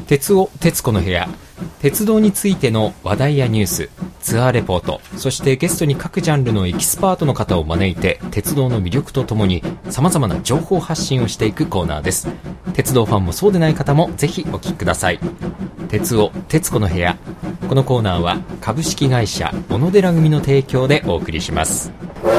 鉄尾鉄子の部屋、鉄道についての話題やニュース、ツアーレポート、そしてゲストに各ジャンルのエキスパートの方を招いて鉄道の魅力とともに様々な情報発信をしていくコーナーです。鉄道ファンもそうでない方もぜひお聞きください。鉄尾鉄子の部屋、このコーナーは株式会社小野寺組の提供でお送りします。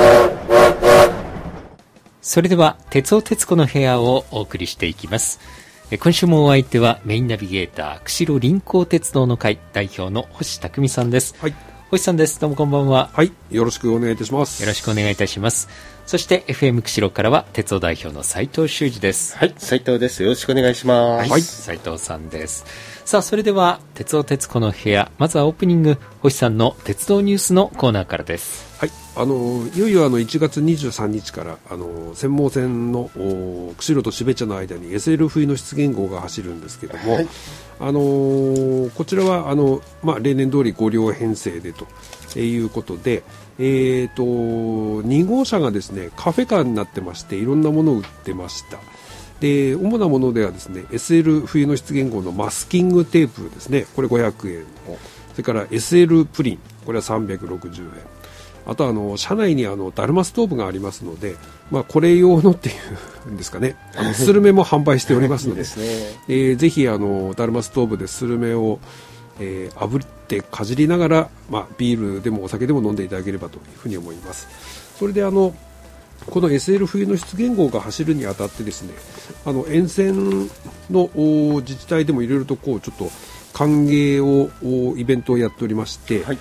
それでは鉄尾鉄子の部屋をお送りしていきます。今週もお相手はメインナビゲーター釧路臨港鉄道の会代表の星匠さんです。 はい、 星さんです。どうもこんばんは。 はい、よろしくお願いいたします。 よろしくお願いいたします。そして FM 釧路からは鉄道代表の斉藤修二です。 はい、斉藤です。よろしくお願いします。 はい、斉藤さんです。さあ、それでは鉄尾鉄子の部屋、まずはオープニング、星さんの鉄道ニュースのコーナーからです。 はい、いよいよ1月23日から専門線の釧路と標茶の間に SL 冬の出現号が走るんですけども、はい、こちらは例年通り5両編成でということで、2号車がですねカフェカーになってまして、いろんなものを売ってました。で、主なものではですね SL 冬の出現号のマスキングテープですね、これ500円、それから SL プリン、これは360円、あとは車内にダルマストーブがありますので、これ用のっていうんですかね、スルメも販売しておりますのでぜひダルマストーブでスルメを炙ってかじりながら、ビールでもお酒でも飲んでいただければというふうに思います。それでこの SL 冬の出現号が走るにあたってですね、沿線の自治体でもいろいろとちょっと歓迎をイベントをやっておりまして、はい、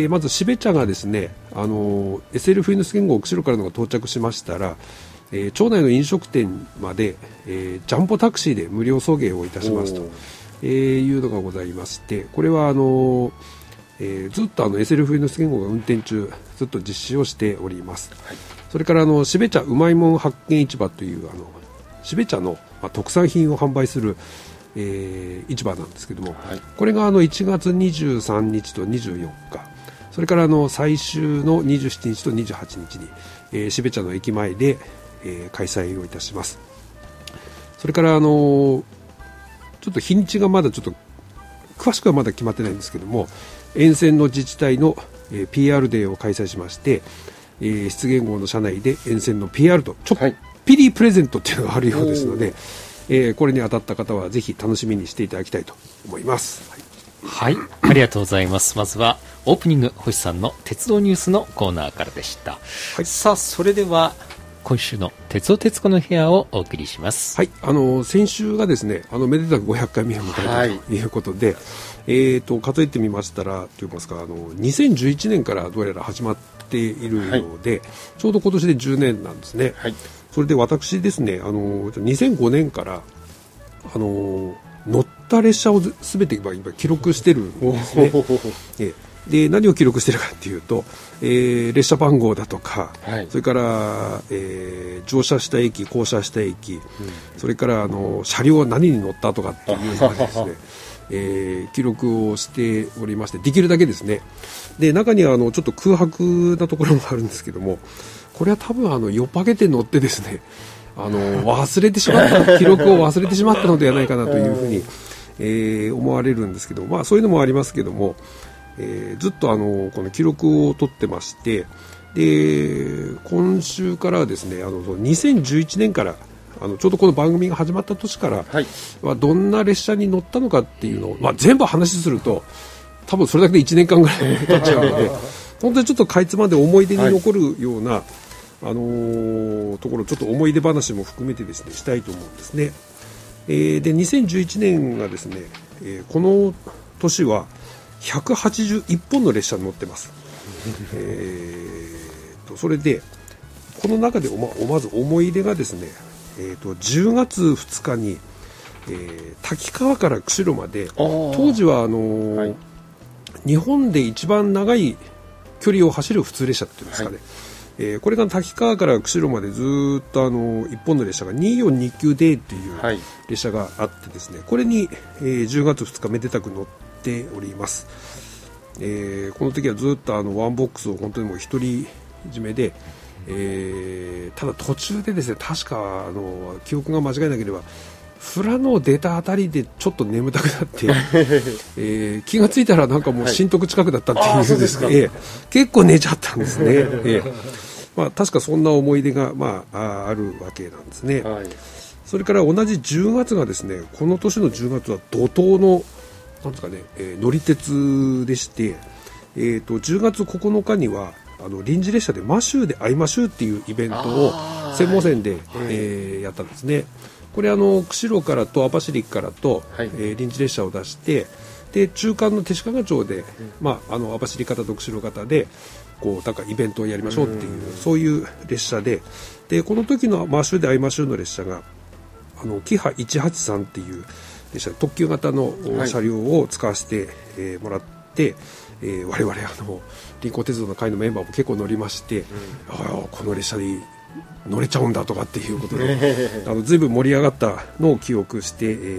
まず標茶がですねSL 冬の出現号釧路からのが到着しましたら、町内の飲食店まで、ジャンボタクシーで無料送迎をいたしますというのがございまして、これはずっとSL 冬の出現号が運転中ずっと実施をしております。はい、それから標茶うまいもん発見市場という標茶の、特産品を販売する、市場なんですけども、はい、これが1月23日と24日、それから最終の27日と28日に、標茶の駅前で、開催をいたします。それからちょっと日にちがまだちょっと詳しくはまだ決まってないんですけども、沿線の自治体の、PR デーを開催しまして、出現号の車内で沿線の PR とちょっとピリプレゼントっていうのがあるようですので、これに当たった方はぜひ楽しみにしていただきたいと思います。 はい、ありがとうございます。まずはオープニング、星さんの鉄道ニュースのコーナーからでした。はい、さあ、それでは今週の鉄道鉄子の部屋をお送りします。 はい、先週がですねめでたく500回目を迎えたということで、数えてみましたらといいますか2011年からどうやら始まっているようで、はい、ちょうど今年で10年なんですね。はい、それで私ですね2005年から乗った列車を全て今記録してるんですね。で、何を記録してるかっていうと、列車番号だとか、はい、それから、乗車した駅、降車した駅、それから車両は何に乗ったとかっていうのをですね記録をしておりまして、できるだけですね。で、中にはちょっと空白なところもあるんですけども、これは多分よっぱげて乗ってですね忘れてしまった記録を忘れてしまったのではないかなというふうに、思われるんですけど、そういうのもありますけども、ずっとこの記録を取ってまして、で今週からはですね2011年からちょうどこの番組が始まった年からはどんな列車に乗ったのかっていうのを、全部話すると多分それだけで1年間ぐらい経っちゃうので本当にちょっとかいつまんで思い出に残るような、ところちょっと思い出話も含めてですねしたいと思うんですね。で2011年がですね、この年は181本の列車に乗ってます。それでこの中でまず思い出がですね、10月2日に、滝川から釧路まで当時ははい、日本で一番長い距離を走る普通列車っていうんですかね、はい、これが滝川から釧路までずっと1本の列車が 2429D っていう列車があってですね、これに、10月2日めでたく乗っております。この時はずっとワンボックスを本当にもう独り占めで、ただ途中でですね確か記憶が間違いなければ富良野出たあたりでちょっと眠たくなって、気がついたらなんかもう新徳近くだったっていう、ですね、結構寝ちゃったんですね。確かそんな思い出が、あるわけなんですね。それから同じ10月がですね、この年の10月は怒涛のなんですかね、乗り鉄でして、10月9日には臨時列車でマシューで会いましょうっていうイベントを専門線で、やったんですね。これ釧路からと網走からと、臨時列車を出して、で中間の弟子屈町で、網走方と釧路方でこうなんかイベントをやりましょうっていう、そういう列車で、この時のマシューで会いましょうの列車がキハ183っていう列車、特急型の車両を使わせて、もらって、我々臨港鉄道の会のメンバーも結構乗りまして、この列車で乗れちゃうんだとかっていうことで随分盛り上がったのを記憶して、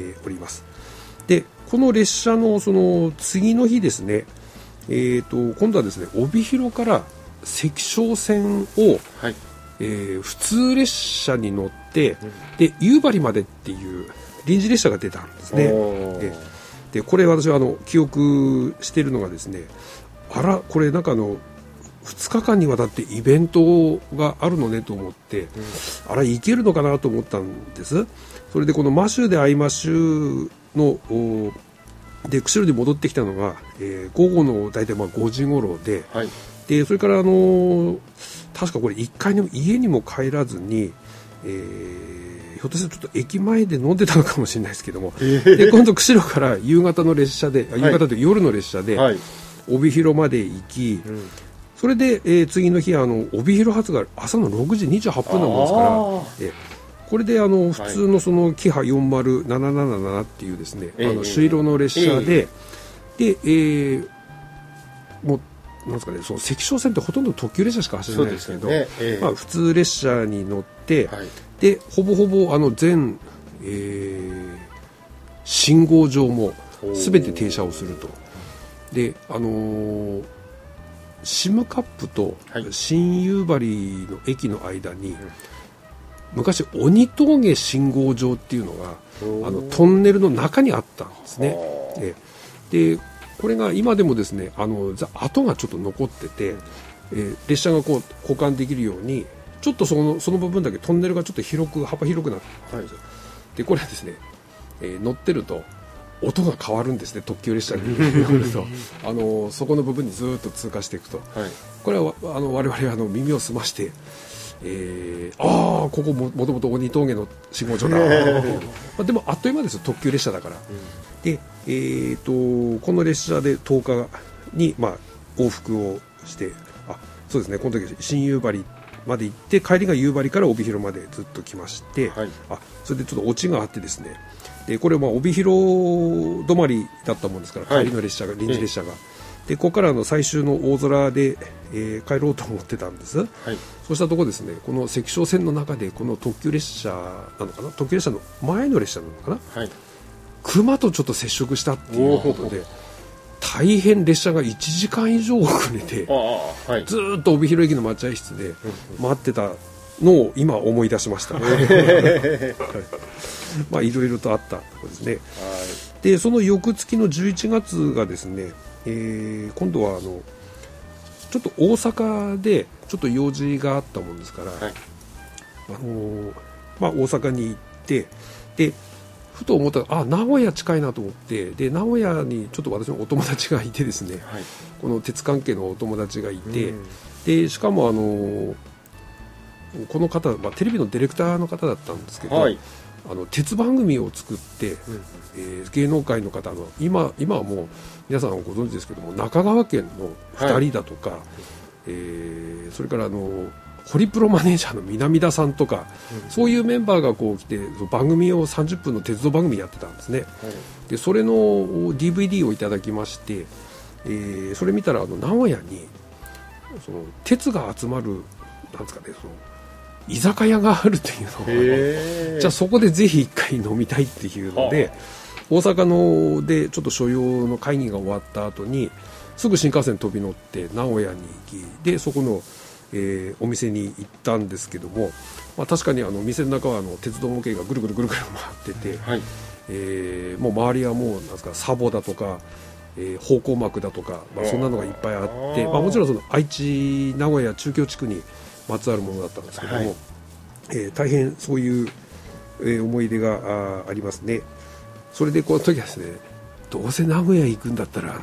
おります。でこの列車のその次の日ですね、今度はですね帯広から関商線を、普通列車に乗って、で夕張までっていう臨時列車が出たんですね。でこれ私は記憶しているのがですね、これなんか2日間にわたってイベントがあるのねと思って、行けるのかなと思ったんです。それでこのマシューで会いましゅうので釧路に戻ってきたのが、午後の大体5時頃で、でそれから確かこれ1回の家にも帰らずに、ひょっとするとちょっと駅前で飲んでたのかもしれないですけども、で今度釧路から夕方の列車で、夕方という夜の列車で、帯広まで行き、それで、次の日帯広発が朝の6時28分なもんですから、これで普通のそのキハ40777っていうですね、朱色の列車で、もうなんですかね、その関商線ってほとんど特急列車しか走れないですけど、普通列車に乗って、でほぼほぼ全、信号場も全て停車をすると。でシムカップと新夕張の駅の間に、昔鬼峠信号場っていうのがトンネルの中にあったんですね。でこれが今でもですね跡がちょっと残ってて、列車がこう交換できるようにちょっとその部分だけトンネルがちょっと幅広くなってるんですよ。でこれはですね、乗ってると音が変わるんですね。特急列車に乗るとそこの部分にずっと通過していくと、これは我々は耳を澄まして、ここもともと鬼峠の信号場だでもあっという間ですよ、特急列車だから。で、この列車で10日に、往復をして、そうですね、この時新夕張まで行って、帰りが夕張から帯広までずっと来まして、それでちょっとオチがあってですね、でこれは帯広止まりだったもんですから、帰りの列車が臨時列車が、でここから最終の大空で、帰ろうと思ってたんです。そうしたところですね、この関商線の中でこの特急列車なのかな、特急列車の前の列車なのかな、熊とちょっと接触したっていうことで、大変列車が1時間以上遅れて、ずっと帯広駅の待合室で待ってたのを今思い出しましたいろいろとあったところですね。でその翌月の11月がですね、今度はちょっと大阪でちょっと用事があったもんですから、大阪に行って、でふと思ったら名古屋近いなと思って、で名古屋にちょっと私のお友達がいてですね、この鉄関係のお友達がいて、でしかもこの方、テレビのディレクターの方だったんですけど、鉄番組を作って、芸能界の方今はもう皆さんご存知ですけども、中川家の2人だとか、それからホリプロマネージャーの南田さんとか、そういうメンバーがこう来て番組を30分の鉄道番組やってたんですね。でそれの DVD をいただきまして、それ見たら名古屋にその鉄が集まるなんですかね、その居酒屋があるというのをじゃあそこでぜひ一回飲みたいっていうので、大阪のでちょっと所要の会議が終わった後にすぐ新幹線飛び乗って名古屋に行き、でそこのお店に行ったんですけども、 確かに店の中は鉄道模型がぐるぐるぐるぐる回ってて、 はい、 もう周りはもうなんですか、サボだとか、方向幕だとか、そんなのがいっぱいあって、もちろんその愛知名古屋中京地区にまつわるものだったんですけども、はい、大変そういう、思い出が ありますね。それでこの時はですね、どうせ名古屋行くんだったら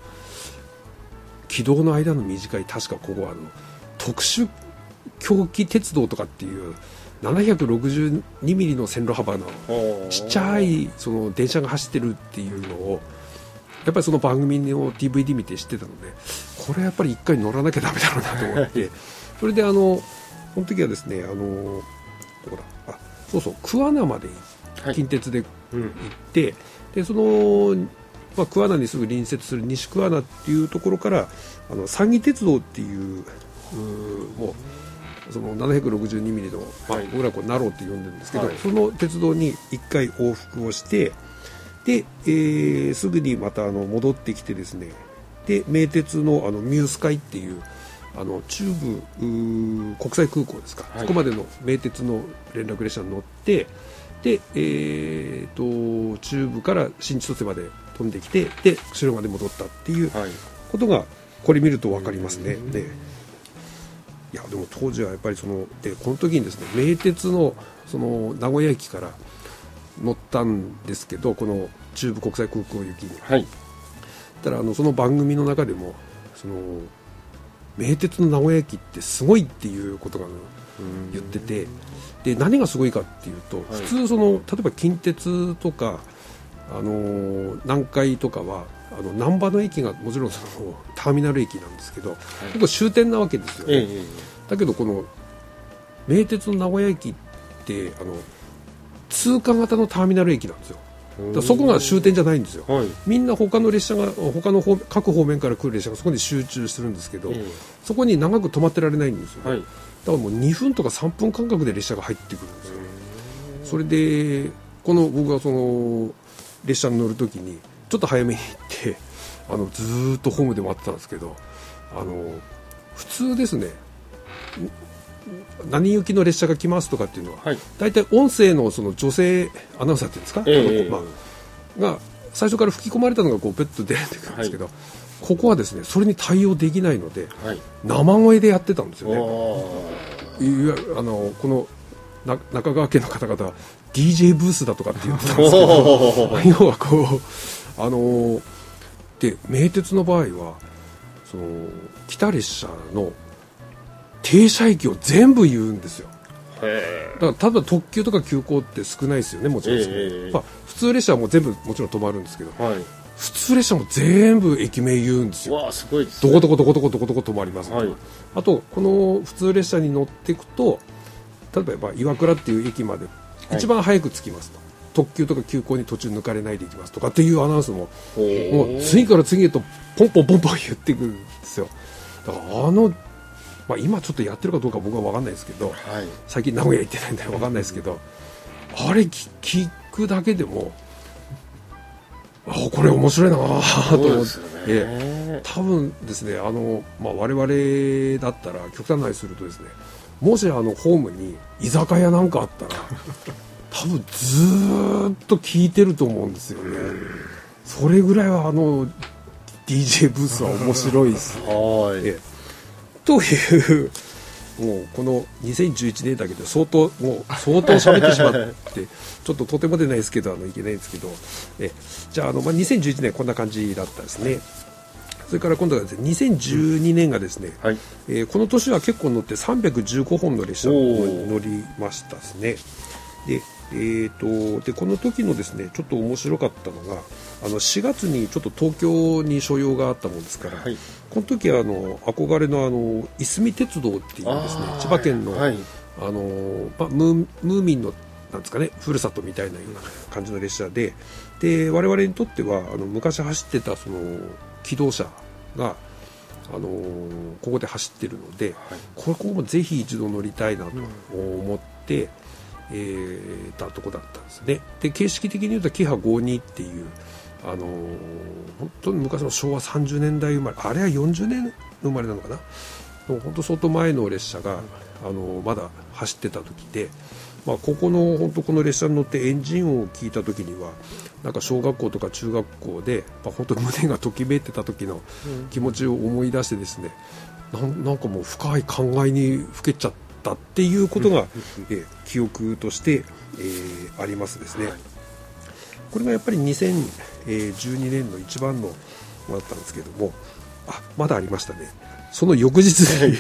軌道の間の短い、確かここは特殊狭軌鉄道とかっていう762ミリの線路幅のちっちゃいその電車が走ってるっていうのをやっぱりその番組の DVD 見て知ってたので、これはやっぱり一回乗らなきゃダメだろうなと思ってそれでこの時はですね、どこだ、そうそう、桑名まで近鉄で行って、でその桑名にすぐ隣接する西桑名っていうところから三義鉄道っていうもうその762ミリの、僕らこうナローって呼んでるんですけど、その鉄道に1回往復をして、で、すぐにまた戻ってきてですね、で名鉄のミュースカイっていう中部国際空港ですか、そこまでの名鉄の連絡列車に乗って、で、中部から新千歳まで飛んできて、で釧路まで戻ったっていうことがこれ見ると分かりますね。いやでも当時はやっぱりこの時にですね、名鉄のその名古屋駅から乗ったんですけど、この中部国際空港行きに、ただその番組の中でも名鉄の名古屋駅ってすごいっていうことが言ってて、で何がすごいかっていうと、普通例えば近鉄とか南海とかは難波の駅がもちろんターミナル駅なんですけど、ここ終点なわけですよね。だけどこの名鉄の名古屋駅って通過型のターミナル駅なんですよ。だからそこが終点じゃないんですよ。みんな他の列車が各方面から来る列車がそこに集中するんですけど、そこに長く止まってられないんですよ、ね。だからもう2分とか3分間隔で列車が入ってくるんですよ。それで僕がその列車に乗るときにちょっと早めに行ってずーっとホームで待ってたんですけど、普通ですね、何行きの列車が来ますとかっていうのは、大体音声のその女性アナウンサーっていうんですか、が最初から吹き込まれたのがこうペット出てくるんですけど、ここはですねそれに対応できないので、生声でやってたんですよね。この中川家の方々は DJ ブースだとかって言ってたんですけど要はこうで名鉄の場合は来た列車の停車駅を全部言うんですよ。だから例えば特急とか急行って少ないですよね、もちろんですけど、普通列車はもう全部もちろん止まるんですけど、普通列車も全部駅名言うんですよ。 わあ、すごいですね。 どこどこどこどこどこどこ止まります、あとこの普通列車に乗っていくと、例えば岩倉っていう駅まで一番早く着きますと、特急とか急行に途中抜かれないで行きますとかっていうアナウンスももう次から次へとポンポンポンポン言ってくるんですよ。だから今ちょっとやってるかどうか僕は分かんないですけど、最近名古屋行ってないんで分かんないですけど、あれ聞くだけでもこれ面白いなと思って、多分ですね我々だったら極端な話するとですね、もしホームに居酒屋なんかあったら多分ずーっと聞いてると思うんですよね。それぐらいはDJ ブースは面白いですね。というもうこの2011年だけで相当喋ってしまってちょっととても出ないですけどいけないんですけど、じゃあ2011年こんな感じだったですね。それから今度はですね、2012年がですね、この年は結構乗って315本の列車に乗りましたですね。でこの時のですねちょっと面白かったのが4月にちょっと東京に所用があったもんですから、この時は憧れのいすみ鉄道っていうですね、千葉県の、ムーミンのなんですかね、ふるさとみたいなような感じの列車で、我々にとっては昔走ってたその気動車がここで走ってるので、ここもぜひ一度乗りたいなと思ってたとこだったんですね。で形式的に言うとキハ52っていう本当に昔の昭和30年代生まれ、あれは40年生まれなのかな、 本当相当前の列車がまだ走ってた時で、ここの列車に乗ってエンジン音を聞いた時にはなんか小学校とか中学校で本当胸がときめいてた時の気持ちを思い出してですね、なんかもう深い考えにふけちゃったっていうことが、記憶として、ありますですね。これがやっぱり2012年の一番のだったんですけども、まだありましたね。その翌日に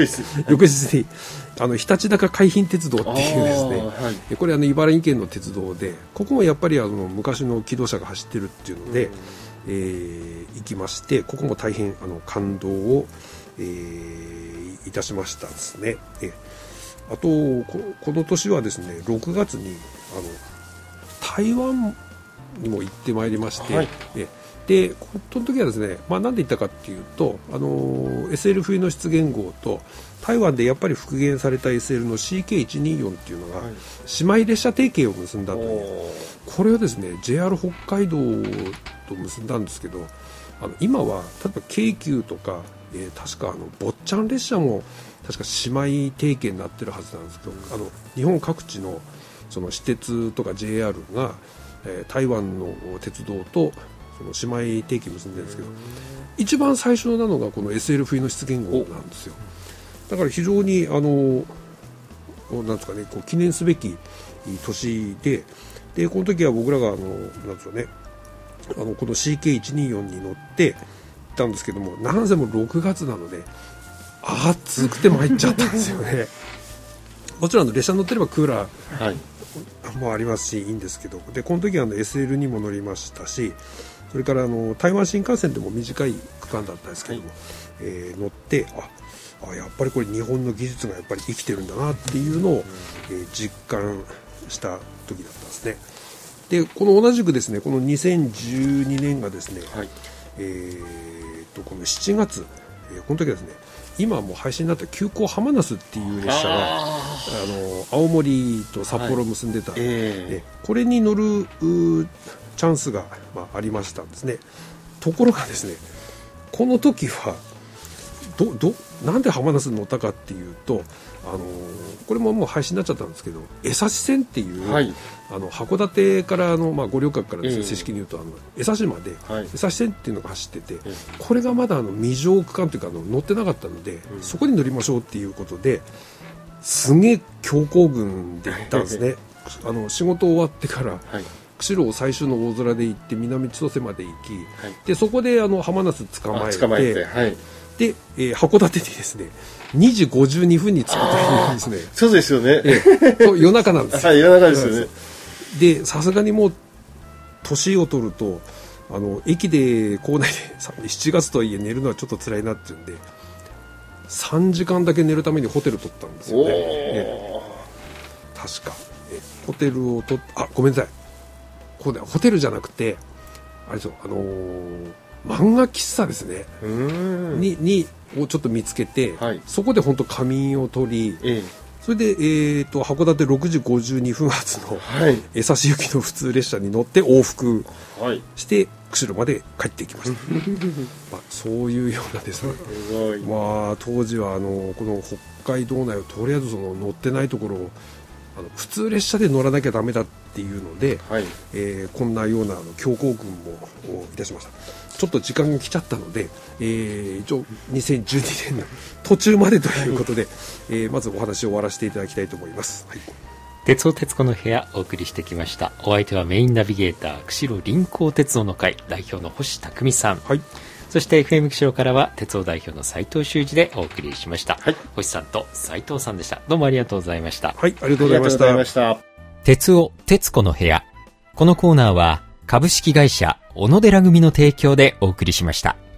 日立高海浜鉄道っていうですね、これ茨城県の鉄道で、ここもやっぱり昔の気動車が走ってるっていうので、行きまして、ここも大変感動を、いたしましたですね。あとこの年はですね、6月に台湾にも行ってまいりまして、でこの時はですね、なんで行ったかっていうと、SL 冬の出現号と台湾でやっぱり復元された SL の CK124 っていうのが姉妹列車提携を結んだという、これをですね JR 北海道と結んだんですけど、今は例えば京急とか、確か坊ちゃん列車も確か姉妹提携になってるはずなんですけど、日本各地のその私鉄とか JR が、台湾の鉄道とその姉妹提携結んでるんですけど、一番最初なのがこの SL 冬の出現号なんですよ。だから非常になんですかね、記念すべき年で、この時は僕らがなんですよね、この CK124 に乗って行ったんですけども、なんせも6月なので暑くて参っちゃったんですよね。もちろん列車に乗ってればクーラーもありますしいいんですけど、でこの時はSL にも乗りましたし、それから台湾新幹線でも短い区間だったんですけども、乗ってやっぱりこれ日本の技術がやっぱり生きてるんだなっていうのを、実感した時だったんですね。でこの同じくですね、この2012年がですね、この7月、この時はですね、今もう廃止になった急行はまなすっていう列車が青森と札幌を結んでた、これに乗るチャンスが、ありましたんですね。ところがですね、この時はなんではまなすに乗ったかっていうと、これももう廃止になっちゃったんですけど、江差線っていう、函館から五稜郭からですね、正式に言うと江差まで、江差線っていうのが走ってて、これがまだ未乗区間というか乗ってなかったので、そこに乗りましょうっていうことですげえ強行軍で行ったんですね。仕事終わってから、釧路最終の大空で行って南千歳まで行き、でそこではまなす捕まえて、で、函館にですね2時52分に着くというですね。 そうですよね。 夜中なんですよ。 夜中ですよね。 でさすがにもう年を取ると駅で構内で7月とはいえ寝るのはちょっと辛いなっていうんで、3時間だけ寝るためにホテル取ったんですよね。確かホテルを取っごめんなさい、ホテルじゃなくてあれですよ、漫画喫茶ですねにをちょっと見つけて、そこで本当仮眠を取り、それで、函館6時52分発の江差行きの普通列車に乗って往復して釧路まで帰ってきました。そういうようなですね、当時はこの北海道内をとりあえず乗ってないところを普通列車で乗らなきゃダメだっていうので、こんなような強行軍もいたしました。ちょっと時間が来ちゃったので、一応2012年の途中までということで、まずお話を終わらせていただきたいと思います。 鉄道鉄子の部屋お送りしてきました。お相手はメインナビゲーター釧路臨港鉄道の会代表の星匠さん、そして FM 釧路からは鉄道代表の斉藤修二でお送りしました。星さんと斉藤さんでした。どうもありがとうございました。 ありがとうございました。 鉄道鉄子の部屋、このコーナーは株式会社小野寺組の提供でお送りしました。